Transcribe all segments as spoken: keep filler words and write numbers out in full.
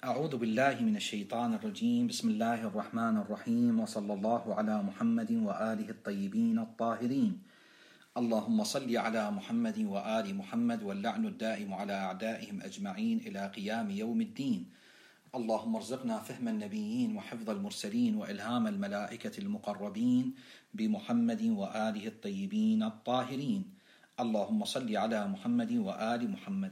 أعوذ بالله من الشيطان الرجيم. بسم الله الرحمن الرحيم، وصلى الله على محمد وآله الطيبين الطاهرين. اللهم صل على محمد وآل محمد، واللعن الدائم على أعدائهم أجمعين إلى قيام يوم الدين. اللهم ارزقنا فهم النبيين وحفظ المرسلين وإلهام الملائكة المقربين بمحمد وآله الطيبين الطاهرين. اللهم صل على محمد وآل محمد.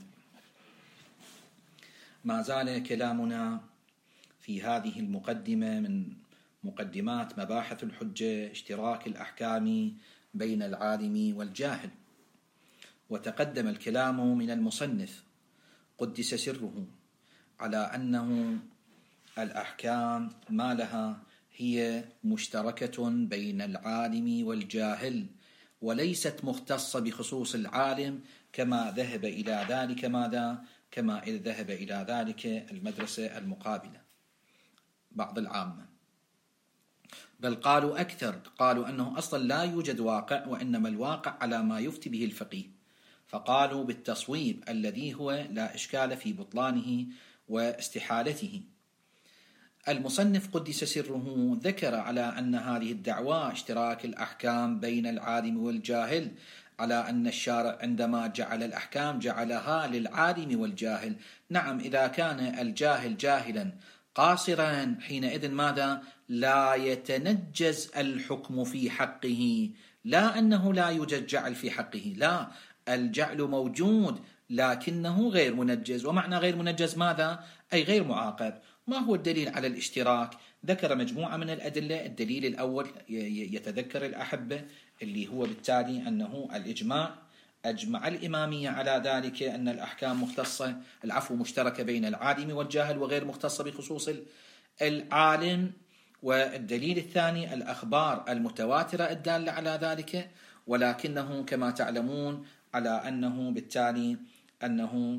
ما زال كلامنا في هذه المقدمة من مقدمات مباحث الحجة اشتراك الأحكام بين العالم والجاهل، وتقدم الكلام من المصنف قدس سره على أنه الأحكام ما لها هي مشتركة بين العالم والجاهل، وليست مختصة بخصوص العالم كما ذهب إلى ذلك ماذا؟ كما إذ ذهب إلى ذلك المدرسة المقابلة بعض العامة، بل قالوا أكثر، قالوا أنه أصلا لا يوجد واقع، وإنما الواقع على ما يفتي به الفقيه، فقالوا بالتصويب الذي هو لا إشكال في بطلانه واستحالته. المصنف قدس سره ذكر على أن هذه الدعوة اشتراك الأحكام بين العالم والجاهل، على أن الشارع عندما جعل الأحكام جعلها للعالم والجاهل. نعم، إذا كان الجاهل جاهلا قاصرا حينئذ ماذا؟ لا يتنجز الحكم في حقه، لا أنه لا يوجد جعل في حقه، لا، الجعل موجود لكنه غير منجز. ومعنى غير منجز ماذا؟ أي غير معاقب. ما هو الدليل على الاشتراك؟ ذكر مجموعة من الأدلة. الدليل الأول يتذكر الأحبة اللي هو بالتالي أنه الإجماع، أجمع الإمامية على ذلك أن الأحكام مختصة، العفو مشتركة بين العالم والجاهل وغير مختصة بخصوص العالم. والدليل الثاني الأخبار المتواترة الدالة على ذلك، ولكنه كما تعلمون على أنه بالتالي أنه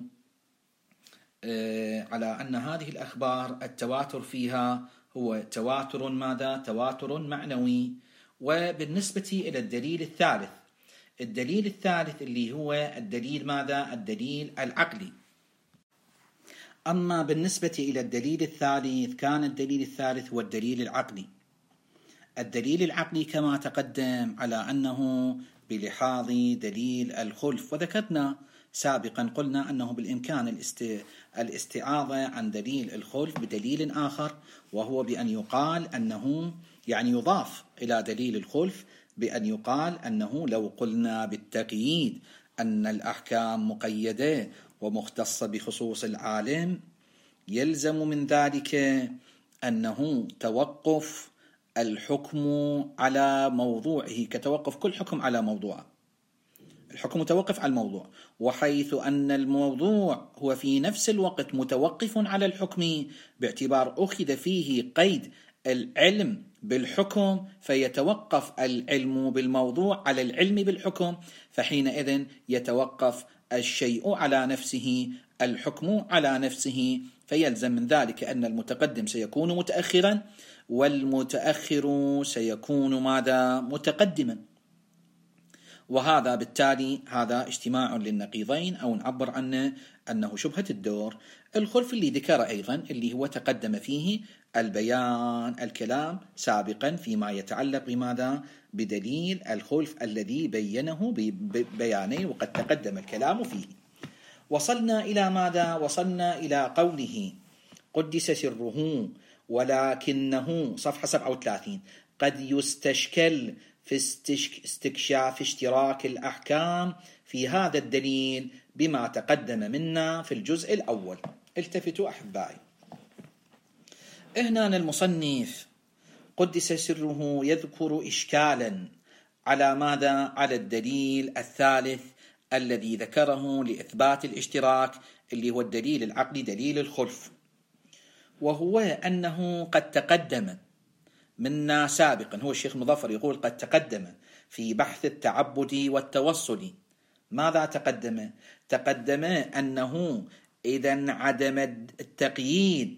على أن هذه الأخبار التواتر فيها هو تواتر ماذا؟ تواتر معنوي. وبالنسبة إلى الدليل الثالث، الدليل الثالث اللي هو الدليل ماذا؟ الدليل العقلي. أما بالنسبة إلى الدليل الثالث كان الدليل الثالث هو الدليل العقلي. الدليل العقلي كما تقدم على أنه بلحاظ دليل الخلف، وذكرنا سابقا قلنا أنه بالإمكان الاستعاضة عن دليل الخلف بدليل آخر، وهو بأن يقال أنه يعني يضاف إلى دليل الخلف بأن يقال أنه لو قلنا بالتقييد أن الأحكام مقيدة ومختصة بخصوص العالم، يلزم من ذلك أنه توقف الحكم على موضوعه كتوقف كل حكم على موضوعه. الحكم متوقف على الموضوع، وحيث أن الموضوع هو في نفس الوقت متوقف على الحكم باعتبار أخذ فيه قيد العلم بالحكم، فيتوقف العلم بالموضوع على العلم بالحكم، فحينئذ يتوقف الشيء على نفسه، الحكم على نفسه، فيلزم من ذلك أن المتقدم سيكون متأخرا والمتأخر سيكون ماذا؟ متقدما. وهذا بالتالي هذا اجتماع للنقيضين، أو نعبر عنه أنه شبهة الدور. الخلف اللي ذكر أيضا اللي هو تقدم فيه البيان الكلام سابقا فيما يتعلق بماذا؟ بدليل الخلف الذي بينه ببيانين، وقد تقدم الكلام فيه. وصلنا إلى ماذا؟ وصلنا إلى قوله قدس سره ولكنه صفحة سبعة وثلاثين قد يستشكل في استكشاف اشتراك الأحكام في هذا الدليل بما تقدم منا في الجزء الأول. التفتوا أحبائي، هنا المصنف قدس سره يذكر إشكالا على ماذا؟ على الدليل الثالث الذي ذكره لإثبات الاشتراك، اللي هو الدليل العقلي دليل الخلف، وهو أنه قد تقدم منا سابقا، هو الشيخ مظفر يقول قد تقدم في بحث التعبد والتوصل. ماذا تقدم؟ تقدم أنه إذا انعدم التقييد،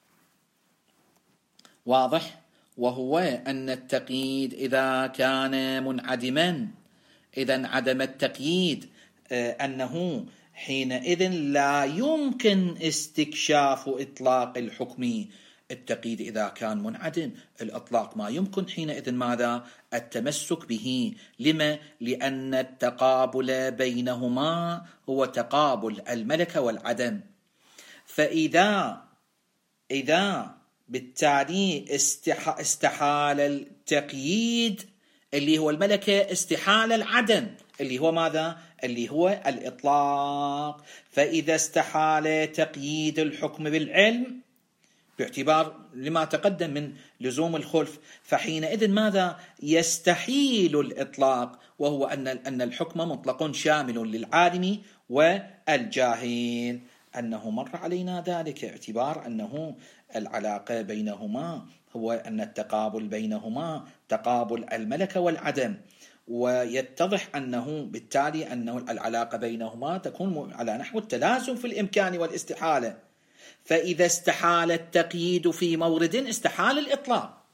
واضح، وهو أن التقييد إذا كان منعدما، إذا انعدم التقييد أنه حينئذ لا يمكن استكشاف إطلاق الحكم التقييد إذا كان منعدم. الإطلاق ما يمكن حينئذ ماذا؟ التمسك به. لما؟ لأن التقابل بينهما هو تقابل الملكة والعدم. فإذا إذا بالتالي استح استحال التقييد اللي هو الملكة، استحال العدم اللي هو ماذا؟ اللي هو الإطلاق. فإذا استحال تقييد الحكم بالعلم باعتبار لما تقدم من لزوم الخلف، فحينئذ ماذا؟ يستحيل الإطلاق، وهو أن أن الحكم مطلق شامل للعالم والجاهل. أنه مر علينا ذلك، اعتبار أنه العلاقة بينهما هو أن التقابل بينهما تقابل الملكة والعدم، ويتضح أنه بالتالي أنه العلاقة بينهما تكون على نحو التلازم في الإمكان والاستحالة. فإذا استحال التقييد في مورد استحال الإطلاق.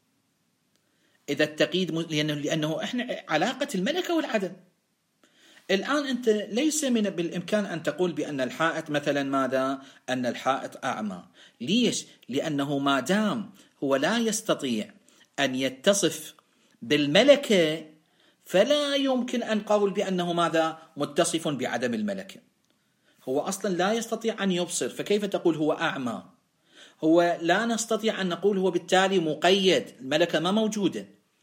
إذا التقييد لأنه, لأنه إحنا علاقة الملكة والعدم. الآن أنت ليس من بالإمكان أن تقول بأن الحائط مثلا ماذا؟ أن الحائط أعمى. ليش؟ لأنه ما دام هو لا يستطيع أن يتصف بالملكة فلا يمكن أن نقول بأنه ماذا؟ متصف بعدم الملكة. هو أصلا لا يستطيع أن يبصر، فكيف تقول هو أعمى؟ هو لا نستطيع أن نقول هو بالتالي مقيد، الملكة ما موجودة،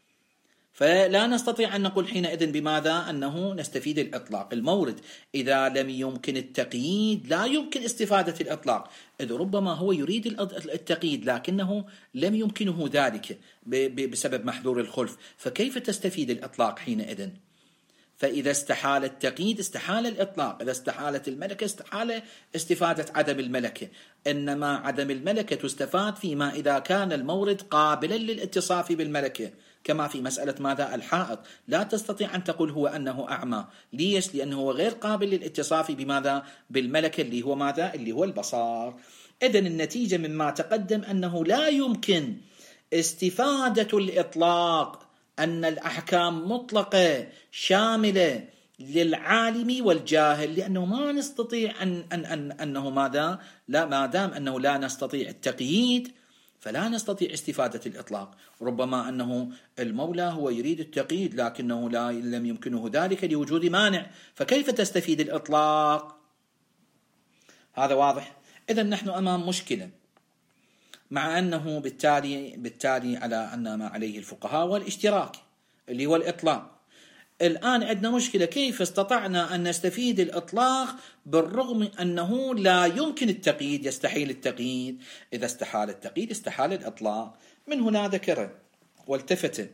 فلا نستطيع أن نقول حينئذ بماذا؟ أنه نستفيد الإطلاق. المورد إذا لم يمكن التقييد لا يمكن استفادة الإطلاق، إذ ربما هو يريد التقييد لكنه لم يمكنه ذلك بسبب محذور الخلف، فكيف تستفيد الإطلاق حينئذ؟ فإذا استحال التقييد استحال الإطلاق، إذا استحالت الملكة استحال استفادة عدم الملكة. إنما عدم الملكة تستفاد فيما إذا كان المورد قابلا للاتصاف بالملكة، كما في مسألة ماذا؟ الحائط. لا تستطيع أن تقول هو أنه أعمى. ليش؟ لأنه هو غير قابل للاتصاف بماذا؟ بالملكة اللي هو ماذا؟ اللي هو البصار. إذن النتيجة مما تقدم أنه لا يمكن استفادة الإطلاق، أن الأحكام مطلقة شاملة للعالم والجاهل، لأنه ما نستطيع أن, أن, أن أنه ماذا؟ لا، ما دام أنه لا نستطيع التقييد فلا نستطيع استفادة الإطلاق. ربما أنه المولى هو يريد التقييد لكنه لا لم يمكنه ذلك لوجود مانع، فكيف تستفيد الإطلاق؟ هذا واضح. إذن نحن أمام مشكلة، مع أنه بالتالي بالتالي على أن ما عليه الفقهاء والاشتراك اللي هو الإطلاق. الآن عندنا مشكلة، كيف استطعنا أن نستفيد الإطلاق بالرغم أنه لا يمكن التقييد، يستحيل التقييد. إذا استحال التقييد استحال الإطلاق. من هنا ذكر والتفت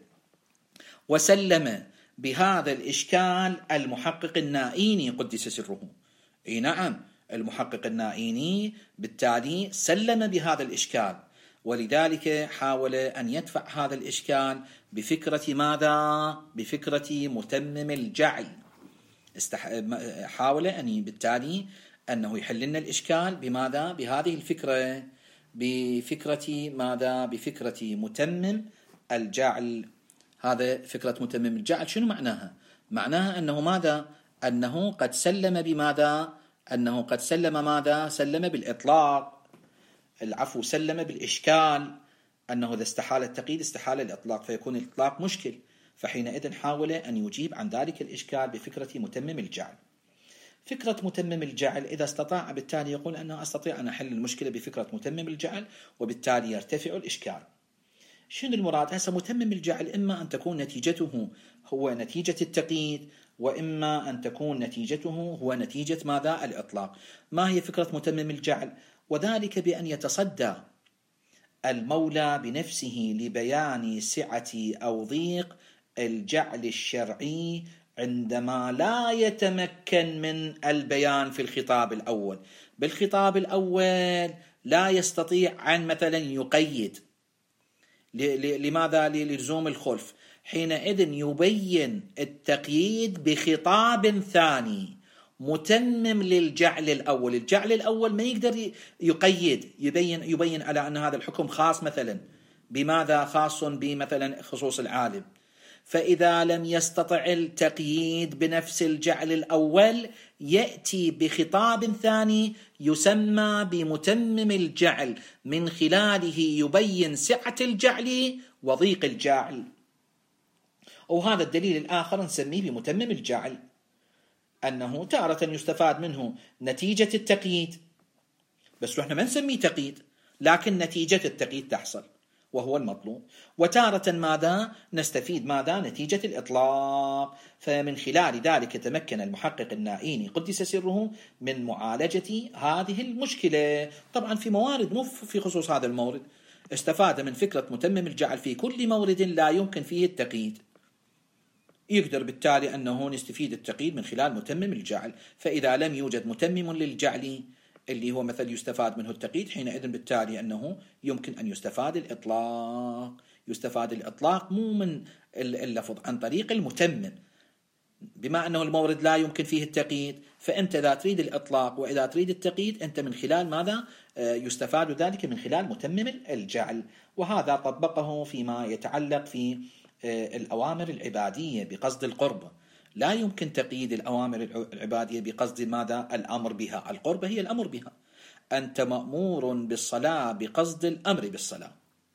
وسلم بهذا الإشكال المحقق النائيني قدس سره. أي نعم، المحقق النائيني بالتالي سلم بهذا الإشكال، ولذلك حاول أن يدفع هذا الإشكال بفكرة ماذا؟ بفكرة متمم الجعل. استح... حاول أن بالتالي أنه يحل لنا الإشكال بماذا؟ بهذه الفكرة، بفكرة ماذا؟ بفكرة متمم الجعل. هذا فكرة متمم الجعل شنو معناها؟ معناها أنه ماذا؟ أنه قد سلم بماذا؟ أنه قد سلم ماذا؟ سلم بالإطلاق، العفو سلم بالإشكال، أنه إذا استحال التقييد استحال الإطلاق، فيكون الإطلاق مشكل. فحينئذ حاول أن يجيب عن ذلك الإشكال بفكرة متمم الجعل. فكرة متمم الجعل إذا استطاع بالتالي يقول أنه أستطيع أن أحل المشكلة بفكرة متمم الجعل، وبالتالي يرتفع الإشكال. شنو المراد؟ هسه متمم الجعل إما أن تكون نتيجته هو نتيجة التقييد، وإما أن تكون نتيجته هو نتيجة ماذا؟ الإطلاق. ما هي فكرة متمم الجعل؟ وذلك بأن يتصدى المولى بنفسه لبيان سعة أو ضيق الجعل الشرعي عندما لا يتمكن من البيان في الخطاب الأول. بالخطاب الأول لا يستطيع أن مثلا يقيد، لماذا؟ للزوم الخلف. حينئذ يبين التقييد بخطاب ثاني متمم للجعل الأول. الجعل الأول ما يقدر يقيد، يبين يبين على أن هذا الحكم خاص مثلا بماذا؟ خاص بمثلا خصوص العالم. فإذا لم يستطع التقييد بنفس الجعل الأول يأتي بخطاب ثاني يسمى بمتمم الجعل، من خلاله يبين سعة الجعل وضيق الجعل. وهذا الدليل الآخر نسميه بمتمم الجعل، أنه تارة يستفاد منه نتيجة التقييد، بس نحن ما نسميه تقييد، لكن نتيجة التقييد تحصل وهو المطلوب. وتارة ماذا نستفيد ماذا نتيجة الإطلاق. فمن خلال ذلك تمكن المحقق النائيني قدس سره من معالجة هذه المشكلة. طبعا في موارد مو في خصوص هذا المورد، استفاد من فكرة متمم الجعل في كل مورد لا يمكن فيه التقييد، يقدر بالتالي أنه نستفيد التقييد من خلال متمم الجعل. فإذا لم يوجد متمم للجعل اللي هو مثل يستفاد منه التقييد، حينئذ بالتالي أنه يمكن أن يستفاد الإطلاق. يستفاد الإطلاق مو من اللفظ، عن طريق المتمم. بما أنه المورد لا يمكن فيه التقييد، فأنت إذا تريد الإطلاق وإذا تريد التقييد أنت من خلال ماذا؟ يستفاد ذلك من خلال متمم الجعل. وهذا طبقه فيما يتعلق في الأوامر العبادية بقصد القرب. لا يمكن تقييد الأوامر العبادية بقصد ماذا؟ الأمر بها. القرب هي الأمر بها. أنت مأمور بالصلاة بقصد الأمر بالصلاة.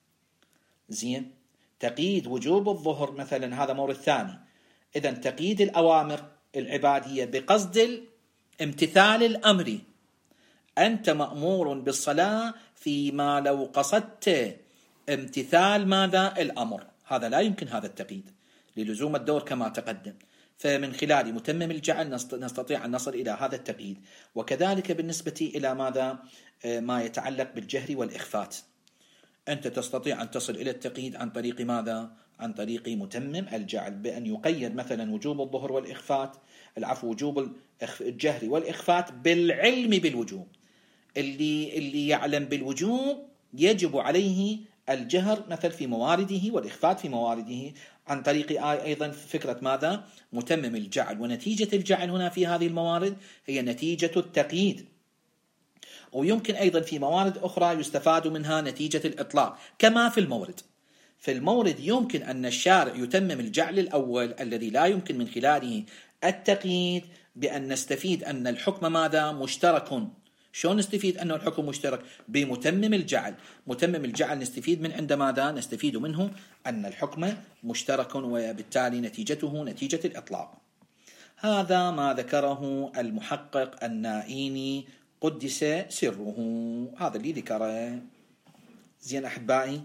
زين، تقييد وجوب الظهر مثلا هذا مورد ثاني. إذن تقييد الأوامر العبادية بقصد امتثال الأمر. أنت مأمور بالصلاة فيما لو قصدت امتثال ماذا؟ الأمر. هذا لا يمكن هذا التقييد للزوم الدور كما تقدم. فمن خلال متمم الجعل نستطيع أن نصل إلى هذا التقييد. وكذلك بالنسبة إلى ماذا؟ ما يتعلق بالجهر والإخفات، أنت تستطيع أن تصل إلى التقييد عن طريق ماذا؟ عن طريق متمم الجعل، بأن يقيد مثلا وجوب الظهر والإخفات، العفو وجوب الجهر والإخفات بالعلم بالوجوب. اللي اللي يعلم بالوجوب يجب عليه الجهر مثل في موارده والإخفات في موارده، عن طريق أيضا فكرة ماذا؟ متمم الجعل. ونتيجة الجعل هنا في هذه الموارد هي نتيجة التقييد. ويمكن أيضا في موارد أخرى يستفاد منها نتيجة الإطلاق كما في المورد. في المورد يمكن أن الشارع يتمم الجعل الأول الذي لا يمكن من خلاله التقييد، بأن نستفيد أن الحكم ماذا؟ مشترك. شلون نستفيد أنه الحكم مشترك؟ بمتمم الجعل. متمم الجعل نستفيد من عند ماذا؟ نستفيد منه أن الحكم مشترك، وبالتالي نتيجته نتيجة الإطلاق. هذا ما ذكره المحقق النائيني قدس سره، هذا اللي ذكره. زين أحبائي،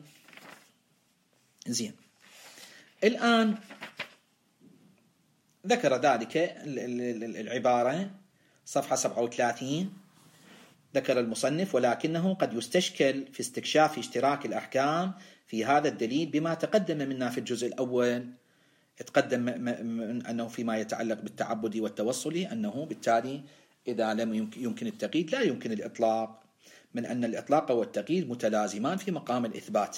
زين الآن ذكر ذلك العبارة صفحة سبعة وثلاثين. ذكر المصنف: ولكنه قد يستشكل في استكشاف اشتراك الأحكام في هذا الدليل بما تقدم منا في الجزء الأول. تقدم من أنه فيما يتعلق بالتعبد والتوصل أنه بالتالي إذا لم يمكن التقييد لا يمكن الإطلاق، من أن الإطلاق والتقييد متلازمان في مقام الإثبات،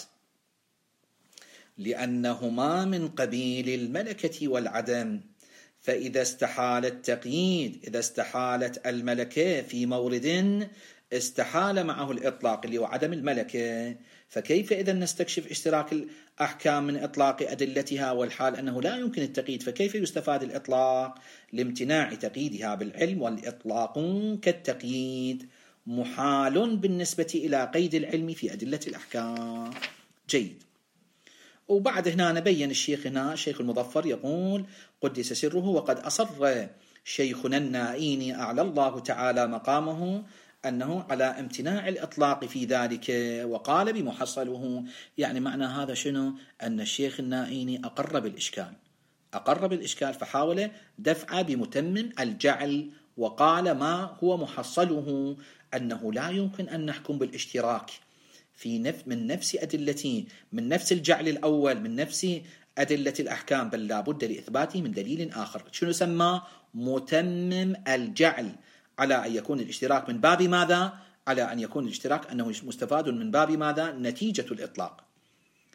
لأنهما من قبيل الملكة والعدم. فإذا استحال التقييد، إذا استحالت الملكة في مورد استحال معه الإطلاق اللي هو عدم الملكة، فكيف إذا نستكشف اشتراك الأحكام من إطلاق أدلتها والحال أنه لا يمكن التقييد، فكيف يستفاد الإطلاق؟ لامتناع تقييدها بالعلم، والإطلاق كالتقييد محال بالنسبة إلى قيد العلم في أدلة الأحكام. جيد. وبعد هنا نبين الشيخ هنا الشيخ المظفر يقول قدس سره: وقد أصر شيخنا النائيني أعلى الله تعالى مقامه أنه على امتناع الإطلاق في ذلك، وقال بمحصله. يعني معنى هذا شنو؟ أن الشيخ النائيني أقر بالإشكال، أقر بالإشكال فحاول دفع بمتمم الجعل، وقال ما هو محصله أنه لا يمكن أن نحكم بالاشتراك في نف من نفس أدلة من نفس الجعل الأول من نفس أدلة الأحكام، بل لا بد لإثباته من دليل آخر. شنو سمى؟ متمم الجعل، على أن يكون الاشتراك من باب ماذا؟ على أن يكون الاشتراك أنه مستفاد من باب ماذا؟ نتيجة الإطلاق.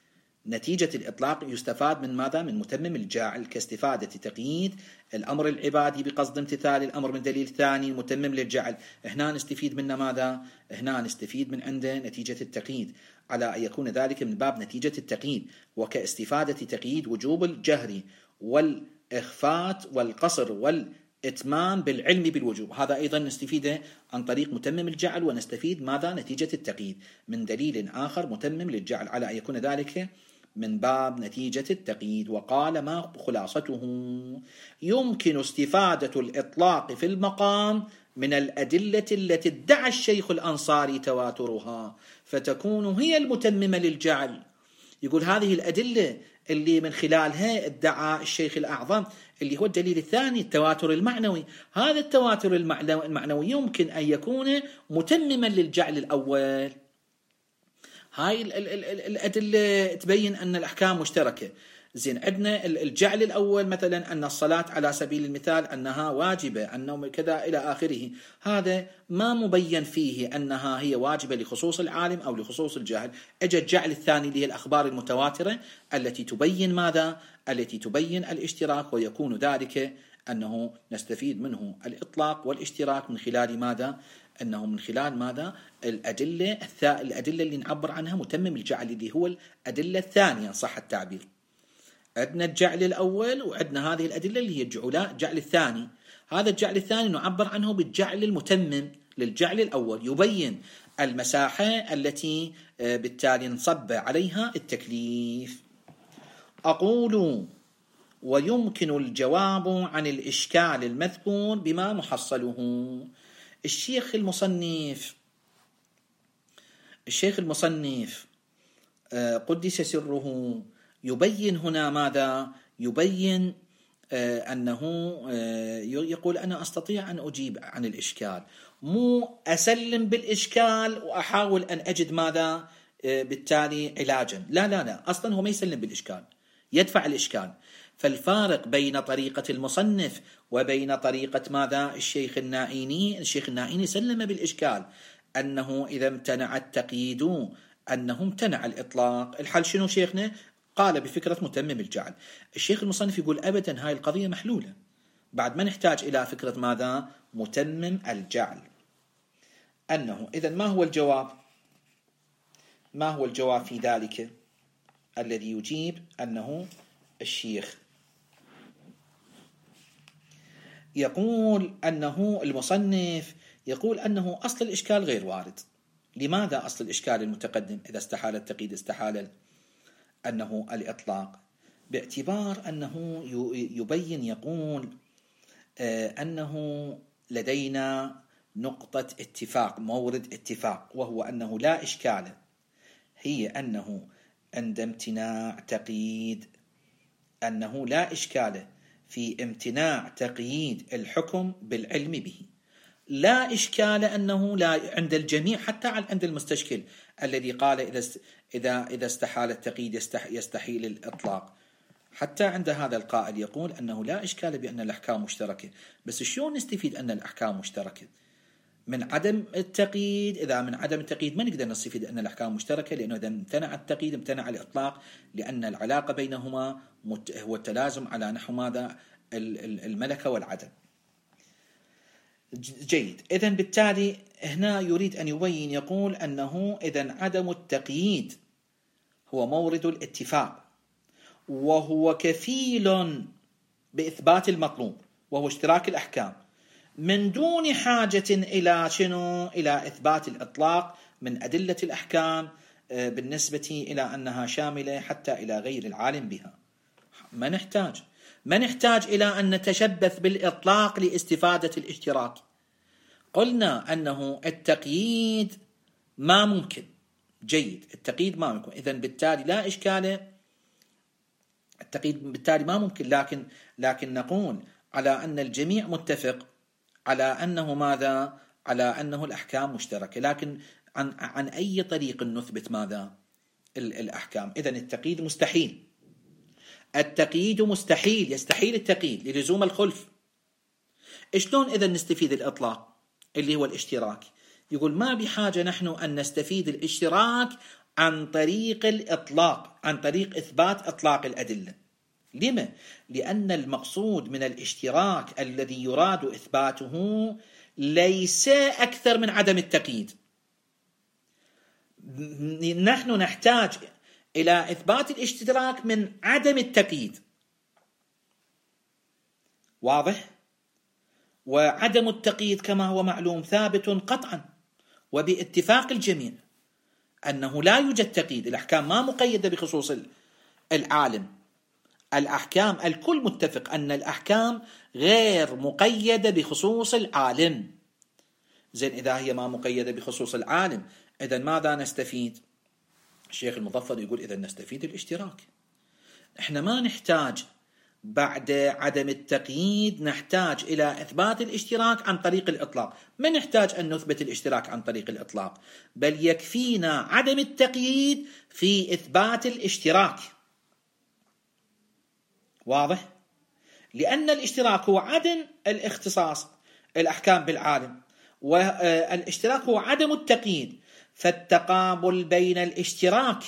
نتيجة الإطلاق يستفاد من ماذا؟ من متمم الجاعل، كاستفادة تقييد الأمر العبادي بقصد امتثال الأمر من دليل ثاني متمم للجعل. هنا نستفيد منه ماذا؟ هنا نستفيد من عنده نتيجة التقييد، على أن يكون ذلك من باب نتيجة التقييد، وكاستفادة تقييد وجوب الجهر والإخفات والقصر والإتمام بالعلم بالوجوب. هذا أيضا نستفيده عن طريق متمم الجعل، ونستفيد ماذا؟ نتيجة التقييد من دليل آخر متمم للجعل، على أن يكون ذلك من باب نتيجة التقييد. وقال ما خلاصته؟ يمكن استفادة الإطلاق في المقام من الأدلة التي ادعى الشيخ الأنصاري تواترها، فتكون هي المتممة للجعل. يقول هذه الأدلة اللي من خلالها ادعى الشيخ الأعظم اللي هو الدليل الثاني التواتر المعنوي، هذا التواتر المعنوي يمكن أن يكون متمما للجعل الأول. هاي الأدلة تبين أن الأحكام مشتركة. زين، عندنا الجعل الأول مثلا أن الصلاة على سبيل المثال أنها واجبة، أنه كذا إلى آخره، هذا ما مبين فيه أنها هي واجبة لخصوص العالم أو لخصوص الجاهل. أجى الجعل الثاني اللي هي الأخبار المتواترة التي تبين ماذا؟ التي تبين الاشتراك، ويكون ذلك أنه نستفيد منه الإطلاق والاشتراك من خلال ماذا؟ أنه من خلال ماذا؟ الأدلة الأدلة اللي نعبر عنها متمم الجعل اللي هو الأدلة الثانية صح التعبير. عندنا الجعل الأول وعندنا هذه الأدلة اللي هي الجعل الثاني. هذا الجعل الثاني نعبر عنه بالجعل المتمم للجعل الأول، يبين المساحة التي بالتالي نصب عليها التكليف. أقول ويمكن الجواب عن الإشكال المذكور بما محصله. الشيخ المصنف الشيخ المصنف قدس سره يبين هنا ماذا؟ يبين أنه يقول أنا أستطيع أن أجيب عن الإشكال، مو أسلم بالإشكال وأحاول أن أجد ماذا بالتالي علاجا. لا لا لا، أصلا هو ما يسلم بالإشكال، يدفع الإشكال. فالفارق بين طريقة المصنف وبين طريقة ماذا؟ الشيخ النائيني. الشيخ النائيني سلم بالإشكال أنه إذا امتنع التقييد أنه امتنع الإطلاق. الحل شنو شيخنا؟ قال بفكرة متمم الجعل. الشيخ المصنف يقول أبدا هاي القضية محلولة، بعد ما نحتاج إلى فكرة ماذا؟ متمم الجعل. أنه إذن ما هو الجواب؟ ما هو الجواب في ذلك؟ الذي يجيب أنه الشيخ يقول أنه المصنف يقول أنه أصل الإشكال غير وارد. لماذا أصل الإشكال المتقدم إذا استحال التقييد استحال أنه الإطلاق؟ باعتبار أنه يبين يقول أنه لدينا نقطة اتفاق، مورد اتفاق، وهو أنه لا إشكال، هي أنه عند امتناع تقييد أنه لا إشكال في امتناع تقييد الحكم بالعلم به. لا إشكال أنه لا عند الجميع، حتى عند المستشكل الذي قال إذا إذا إذا استحال التقييد يستحيل الإطلاق، حتى عند هذا القائل يقول أنه لا إشكال بأن الأحكام مشتركة. بس شلون نستفيد أن الأحكام مشتركة؟ من عدم التقييد. إذا من عدم التقييد ما نقدر نستفيد أن الأحكام مشتركة، لأنه إذا امتنع التقييد امتنع الإطلاق، لأن العلاقة بينهما هو التلازم على نحو ماذا؟ الملكة والعدم. جيد. إذن بالتالي هنا يريد أن يبين يقول أنه إذن عدم التقييد هو مورد الاتفاق، وهو كفيل بإثبات المطلوب وهو اشتراك الأحكام، من دون حاجة إلى شنو؟ إلى إثبات الإطلاق من أدلة الأحكام بالنسبة إلى أنها شاملة حتى إلى غير العالم بها. ما نحتاج ما نحتاج إلى أن نتشبث بالإطلاق لاستفادة الاشتراك. قلنا أنه التقييد ما ممكن. جيد، التقييد ما ممكن، إذن بالتالي لا إشكال، التقييد بالتالي ما ممكن، لكن لكن نقول على أن الجميع متفق على أنه ماذا؟ على أنه الأحكام مشتركة. لكن عن عن أي طريق نثبت ماذا؟ الأحكام. إذن التقييد مستحيل. التقييد مستحيل، يستحيل التقييد للزوم الخلف. شلون إذا نستفيد الإطلاق اللي هو الاشتراك؟ يقول ما بحاجة نحن أن نستفيد الاشتراك عن طريق الإطلاق، عن طريق إثبات إطلاق الأدلة. لما؟ لأن المقصود من الاشتراك الذي يراد إثباته ليس أكثر من عدم التقييد. نحن نحتاج إلى إثبات الاشتراك من عدم التقييد، واضح؟ وعدم التقييد كما هو معلوم ثابت قطعا وباتفاق الجميع أنه لا يوجد تقييد. الأحكام ما مقيدة بخصوص العالم، الأحكام الكل متفق أن الأحكام غير مقيدة بخصوص العالم. زين، إذا هي ما مقيدة بخصوص العالم، إذن ماذا نستفيد؟ الشيخ المظفر يقول إذن نستفيد الاشتراك. إحنا ما نحتاج بعد عدم التقييد، نحتاج إلى إثبات الاشتراك عن طريق الإطلاق. ما نحتاج أن نثبت الاشتراك عن طريق الإطلاق، بل يكفينا عدم التقييد في إثبات الاشتراك. واضح؟ لأن الاشتراك هو عدم الاختصاص الأحكام بالعالم، والاشتراك هو عدم التقييد، فالتقابل بين الاشتراك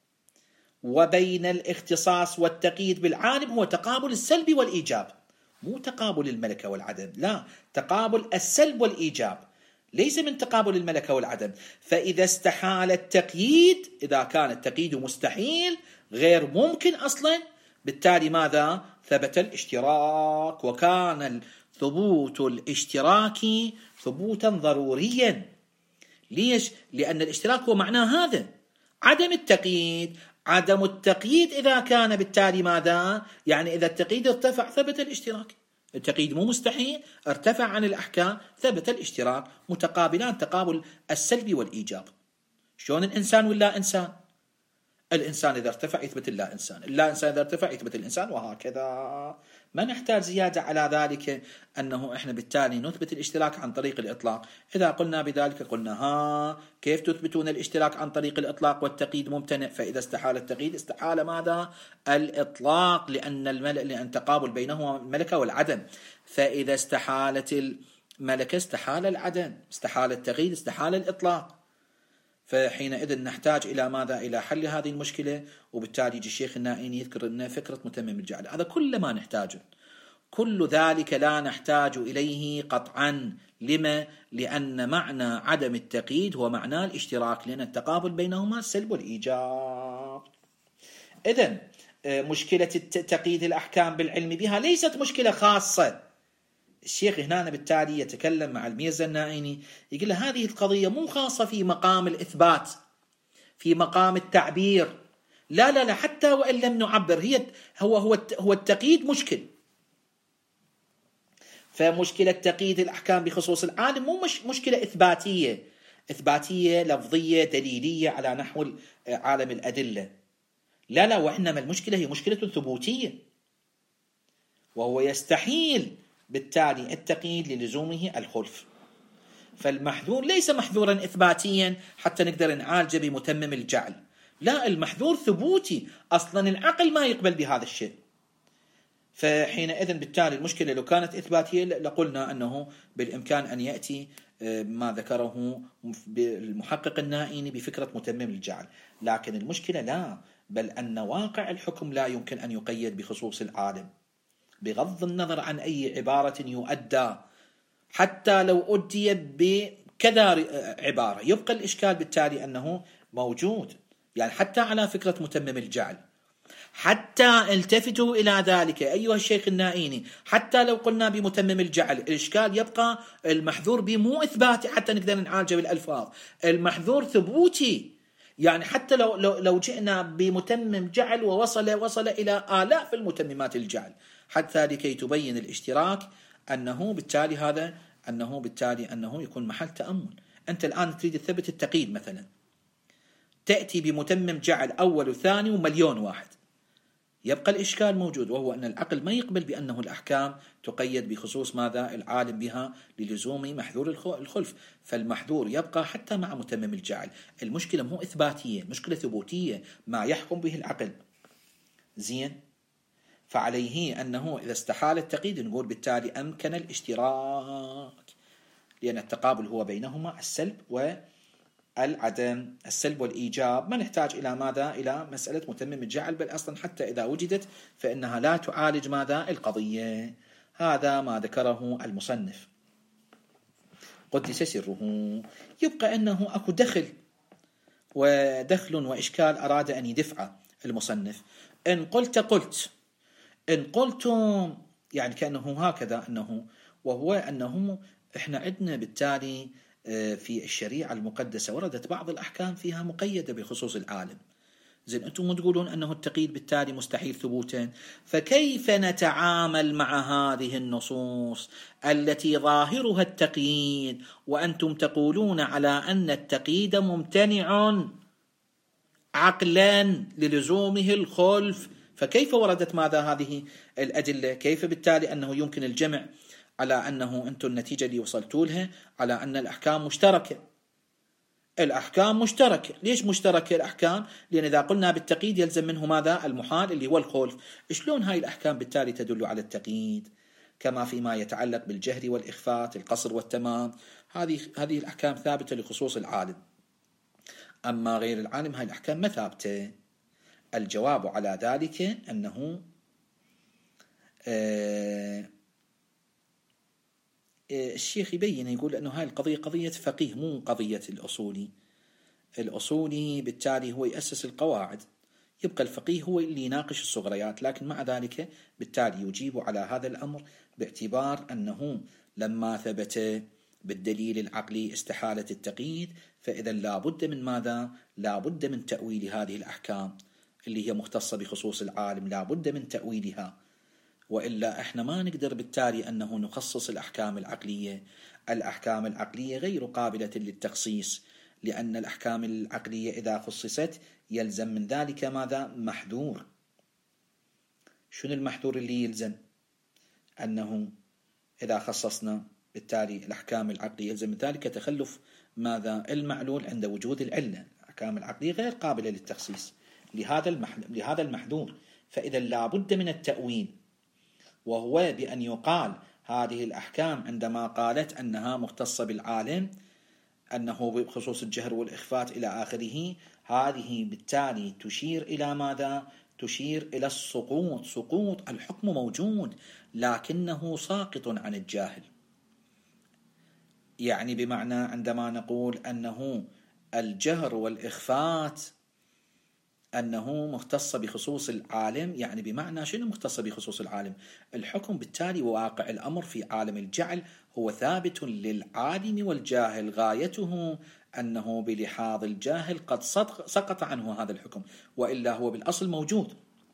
وبين الاختصاص والتقييد بالعالم هو تقابل السلب والإيجاب، مو تقابل الملكة والعدم، لا، تقابل السلب والإيجاب، ليس من تقابل الملكة والعدم. فإذا استحال التقييد، إذا كان التقييد مستحيل غير ممكن أصلا، بالتالي ماذا؟ ثبت الاشتراك، وكان ثبوت الاشتراك ثبوتا ضروريا. ليش؟ لأن الاشتراك هو معناه هذا، عدم التقييد. عدم التقييد إذا كان بالتالي ماذا؟ يعني إذا التقييد ارتفع ثبت الاشتراك. التقييد مو مستحيل، ارتفع عن الأحكام ثبت الاشتراك، متقابلان، تقابل السلب والإيجاب. شلون الإنسان واللا إنسان؟ الإنسان إذا ارتفع يثبت اللا إنسان، اللا إنسان إذا ارتفع يثبت الإنسان، وهكذا. ما نحتاج زيادة على ذلك أنه إحنا بالتالي نثبت الاشتراك عن طريق الإطلاق. إذا قلنا بذلك قلنا ها كيف تثبتون الاشتراك عن طريق الإطلاق والتقييد ممتنع؟ فإذا استحال التقييد استحال ماذا؟ الإطلاق، لأن الملك لأن تقابل بينهما الملكة والعدم. فإذا استحالت الملكة استحال العدم، استحال التقييد استحال الإطلاق. فحينئذ نحتاج إلى ماذا؟ إلى حل هذه المشكلة. وبالتالي يجي الشيخ النائيني يذكر لنا فكرة متمم الجعل. هذا كل ما نحتاجه، كل ذلك لا نحتاج إليه قطعا. لما؟ لأن معنى عدم التقييد هو معنى الاشتراك، لأن التقابل بينهما السلب والإيجاب. إذن مشكلة تقييد الأحكام بالعلم بها ليست مشكلة خاصة. الشيخ هنا بالتالي يتكلم مع الميرزا النائيني، يقول له هذه القضية مو خاصة في مقام الإثبات، في مقام التعبير، لا لا لا، حتى وإن لم نعبر، هي هو هو هو التقييد مشكل. فمشكلة تقييد الأحكام بخصوص العالم مو مش مشكلة إثباتية، إثباتية لفظية دليلية على نحو عالم الأدلة، لا لا، وإنما المشكلة هي مشكلة ثبوتية، وهو يستحيل بالتالي التقييد للزومه الخلف. فالمحذور ليس محذورا إثباتيا حتى نقدر نعالجه بمتمم الجعل، لا، المحذور ثبوتي، أصلا العقل ما يقبل بهذا الشيء. فحينئذ بالتالي المشكلة لو كانت إثباتية لقلنا أنه بالإمكان أن يأتي ما ذكره المحقق النائيني بفكرة متمم الجعل، لكن المشكلة لا، بل أن واقع الحكم لا يمكن أن يقيد بخصوص العالم بغض النظر عن أي عبارة يؤدى، حتى لو أدي بكذا عبارة يبقى الإشكال بالتالي أنه موجود. يعني حتى على فكرة متمم الجعل، حتى التفتوا إلى ذلك أيها الشيخ النائيني، حتى لو قلنا بمتمم الجعل الإشكال يبقى المحذور بمو إثباتي حتى نقدر نعالجه بالألفاظ، المحذور ثبوتي. يعني حتى لو لو لو جئنا بمتمم جعل ووصل وصل إلى آلاف المتممات الجعل حتى لكي تبين الاشتراك، أنه بالتالي هذا أنه بالتالي أنه يكون محل تأمل. أنت الآن تريد تثبت التقييد مثلا، تأتي بمتمم جعل أول وثاني ومليون واحد، يبقى الإشكال موجود، وهو أن العقل ما يقبل بأنه الأحكام تقيد بخصوص ماذا؟ العالم بها للزوم محذور الخلف. فالمحذور يبقى حتى مع متمم الجعل. المشكلة مو إثباتية، مشكلة ثبوتية، ما يحكم به العقل. زين، فعليه أنه إذا استحال التقييد نقول بالتالي أمكن الاشتراك، لأن التقابل هو بينهما السلب العدم السلب والإيجاب، ما نحتاج إلى ماذا؟ إلى مسألة متمم الجعل، بل أصلا حتى إذا وجدت فإنها لا تعالج ماذا؟ القضية. هذا ما ذكره المصنف قدس سره. يبقى أنه أكو دخل ودخل وإشكال أراد أن يدفع المصنف. إن قلت قلت إن قلت يعني كأنه هكذا، أنه وهو أنه إحنا عندنا بالتالي في الشريعة المقدسة وردت بعض الأحكام فيها مقيدة بخصوص العالم. زين، أنتم تقولون أنه التقييد بالتالي مستحيل ثبوتا، فكيف نتعامل مع هذه النصوص التي ظاهرها التقييد وأنتم تقولون على أن التقييد ممتنع عقلا للزومه الخلف؟ فكيف وردت ماذا هذه الأدلة؟ كيف بالتالي أنه يمكن الجمع على أنه أنتم النتيجة اللي وصلتوا لها على أن الأحكام مشتركة؟ الأحكام مشتركة. ليش مشتركة الأحكام؟ لأن إذا قلنا بالتقييد يلزم منه ماذا؟ المحال اللي هو الخلف. شلون هاي الأحكام بالتالي تدل على التقييد؟ كما فيما يتعلق بالجهر والإخفاء، القصر والتمام، هذه هذه الأحكام ثابتة لخصوص العالم، أما غير العالم هاي الأحكام ما ثابتة. الجواب على ذلك أنه آه الشيخ يبين، يقول أنه هاي القضية قضية فقيه مو قضية الأصولي. الأصولي بالتالي هو يأسس القواعد، يبقى الفقيه هو اللي يناقش الصغريات، لكن مع ذلك بالتالي يجيب على هذا الأمر باعتبار أنه لما ثبت بالدليل العقلي استحالة التقييد، فإذا لا بد من ماذا؟ لا بد من تأويل هذه الأحكام اللي هي مختصة بخصوص العالم، لا بد من تأويلها، وإلا إحنا ما نقدر بالتالي أنه نخصص الأحكام العقلية. الأحكام العقلية غير قابلة للتخصيص، لأن الأحكام العقلية إذا خصصت يلزم من ذلك ماذا؟ محذور. شنو المحذور اللي يلزم؟ أنه إذا خصصنا بالتالي الأحكام العقلية يلزم من ذلك تخلف ماذا؟ المعلول عند وجود العلة. الأحكام العقلية غير قابلة للتخصيص لهذا لهذا المحذور، فإذا لا بد من التأويل، وهو بأن يقال هذه الأحكام عندما قالت أنها مختصة بالعالم، أنه بخصوص الجهر والإخفاء إلى آخره، هذه بالتالي تشير إلى ماذا؟ تشير إلى السقوط. سقوط الحكم موجود لكنه ساقط عن الجاهل. يعني بمعنى عندما نقول أنه الجهر والإخفاء أنه مختص بخصوص العالم، يعني بمعنى شنو مختص بخصوص العالم؟ الحكم بالتالي وواقع الأمر في عالم الجعل هو ثابت للعالم والجاهل، غايته أنه بلحاظ الجاهل قد سقط عنه هذا الحكم، وإلا هو بالأصل موجود.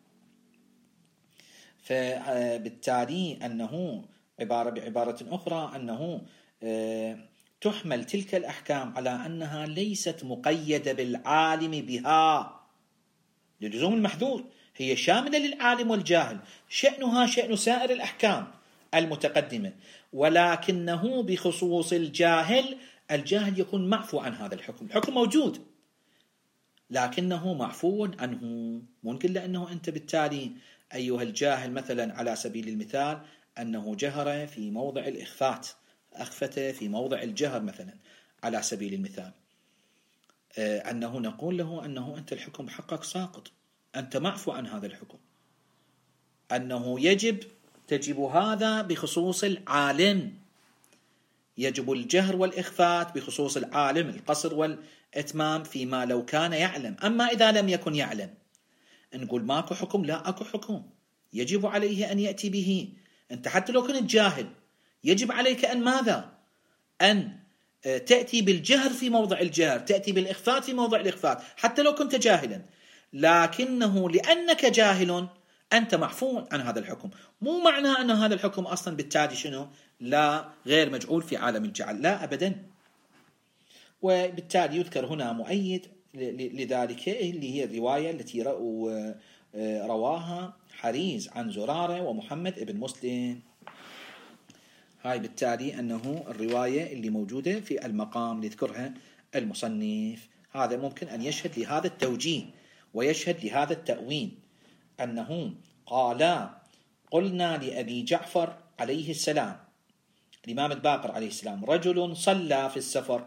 فبالتالي أنه عبارة بعبارة أخرى أنه تحمل تلك الأحكام على أنها ليست مقيدة بالعالم بها للزوم المحذور، هي شاملة للعالم والجاهل، شأنها شأن سائر الأحكام المتقدمة، ولكنه بخصوص الجاهل، الجاهل يكون معفو عن هذا الحكم. الحكم موجود لكنه معفو عنه. ممكن لأنه أنت بالتالي أيها الجاهل مثلا على سبيل المثال أنه جهر في موضع الإخفاء، أخفت في موضع الجهر مثلا على سبيل المثال، أنه نقول له أنه أنت الحكم حقك ساقط، أنت معفو عن هذا الحكم، أنه يجب تجب هذا بخصوص العالم، يجب الجهر والإخفاء بخصوص العالم، القصر والإتمام فيما لو كان يعلم. أما إذا لم يكن يعلم نقول ماكو حكم، لا أكو حكم يجب عليه أن يأتي به. أنت حتى لو كنت جاهل يجب عليك أن ماذا؟ أن تأتي بالجهر في موضع الجهر، تأتي بالإخفاء في موضع الإخفاء، حتى لو كنت جاهلا، لكنه لأنك جاهل أنت معفو عن هذا الحكم. مو معنى أن هذا الحكم أصلا بالتالي شنو؟ لا، غير مجعول في عالم الجعل، لا أبدا. وبالتالي يذكر هنا مؤيد لذلك اللي هي الرواية التي رواها حريز عن زرارة ومحمد ابن مسلم. هاي بالتالي أنه الرواية اللي موجودة في المقام اللي يذكرها المصنف، هذا ممكن أن يشهد لهذا التوجيه ويشهد لهذا التأويل، أنه قال قلنا لأبي جعفر عليه السلام، الإمام الباقر عليه السلام، رجل صلى في السفر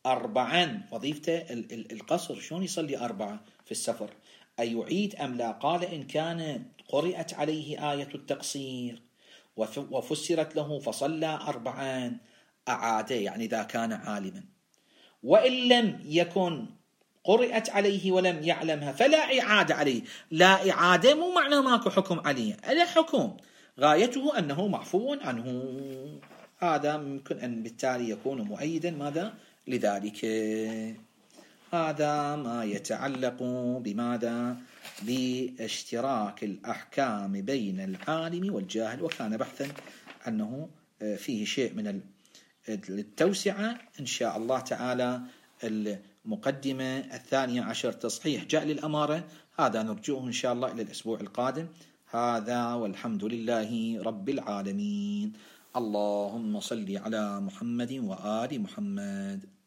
أربعا وظيفته القصر، شلون يصلي أربعة في السفر؟ أيعيد أم لا؟ قال إن كانت قرأت عليه آية التقصير وفسرت له فصلى أربعا أعاده، يعني إذا كان عالما. وإن لم يكن قرأت عليه ولم يعلمها فلا إعادة عليه. لا إعادة مو معنى ماكو حكم عليه، ألا حكم، غايته أنه معفو عنه. هذا ممكن أن بالتالي يكون مؤيدا ماذا لذلك. هذا ما يتعلق بماذا؟ باشتراك الأحكام بين العالم والجاهل، وكان بحثا أنه فيه شيء من التوسعة. إن شاء الله تعالى المقدمة الثانية عشر تصحيح جاء للأمارة، هذا نرجوه إن شاء الله إلى الأسبوع القادم. هذا والحمد لله رب العالمين. اللهم صل على محمد وآل محمد.